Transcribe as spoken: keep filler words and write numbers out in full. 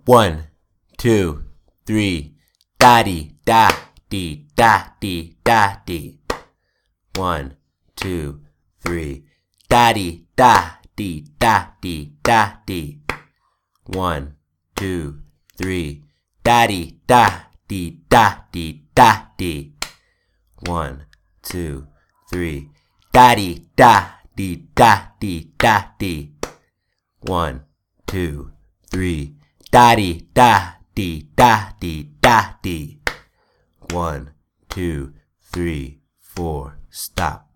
One, two, three. Da-dee, da-dee, da-dee, da-dee. One, two, three. Da-dee, da-dee, da-dee, da-dee. One, two, three. Da-dee, da-dee, da-dee, da-dee. One, two, three. Da-dee, da-dee, da-dee, da-dee. One, two, three. Da-dee, da-dee, da-dee, da-dee. One, two, three, four. Stop.